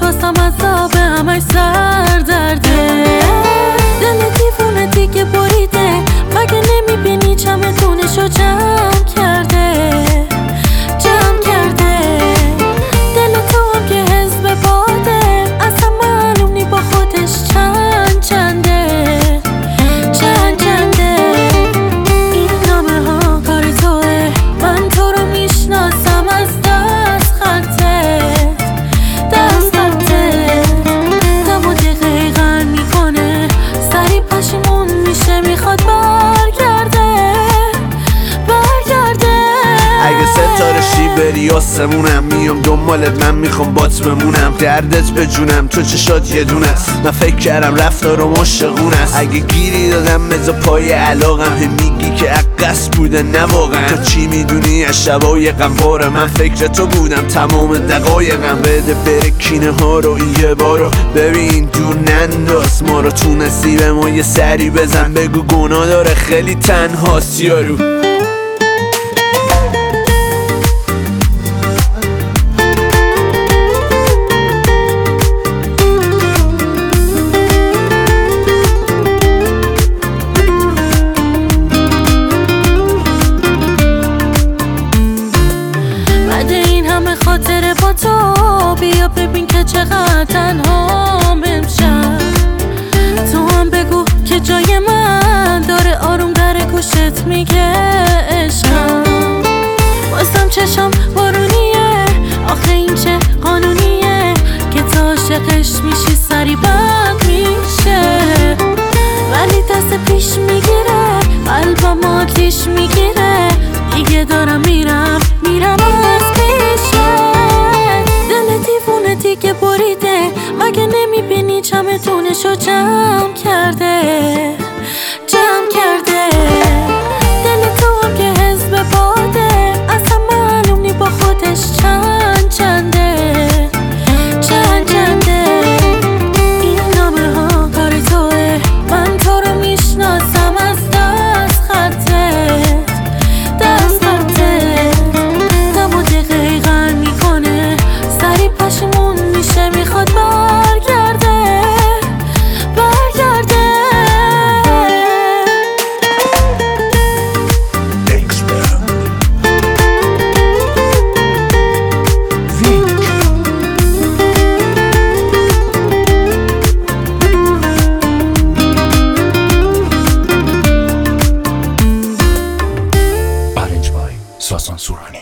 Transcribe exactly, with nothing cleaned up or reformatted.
واسم عذابه، همش سر درده. دل دیوونه دیگه بریده، مگه نمیبینی چمدونشو جمع کرده جمع کرده. دل تو هم که حزب باده، اصلا معلوم نی با خودش چند چنده چند چنده. این نامه ها کار توه، من تو رو میشناسم از دست خطت دست خطت. دم و دقیقه غن میکنه، سری پشیمون میشه، میخواد برگرده برگرده. اگه ستاره شی بری آسمونم، میام دنبالت، من میخوام بات بمونم. دردت به جونم، تو چشات یه دونه است، من فکر کردم رفتار و مشقون است. اگه گیری دادم بذار پای علاقم، هم میگی که عقص بوده نه واقعا. تو چی میدونی از شبای غمباره، من فکر تو بودم تمام دقایقم. بده بره کینه ها رو یه بارو ببین، دور ننداز ما رو، تو نصیب ما یه سری بزن، بگو گناه داره خیلی تنهاست یارو. خاطر با تو بیا ببین که چقدر تنهام امشب. تو هم بگو که جای من داره، آروم در گوشت میگه عشقم. واسم چشم بارونیه، آخه این چه قانونیه که تا عاشقش میشی سری بد میشه. ولی دست پیش میگیره، قلبم آتیش میگیره، دیگه دارم میرم میرم از دیگه بریده، مگه نمیبینی چمدونشو جمع کرده جمع کرده. دل تو هم که حزب باده، اصلا معلوم نی با خودش چند چنده چند چنده. این نامه ها کار توه، من تو رو میشناسم از دست خطت دست خطت. دم و دقیقه غن میکنه، سری پشیمون میشه، میخواد برگرده برگرده. Arranged by Sasan Surani.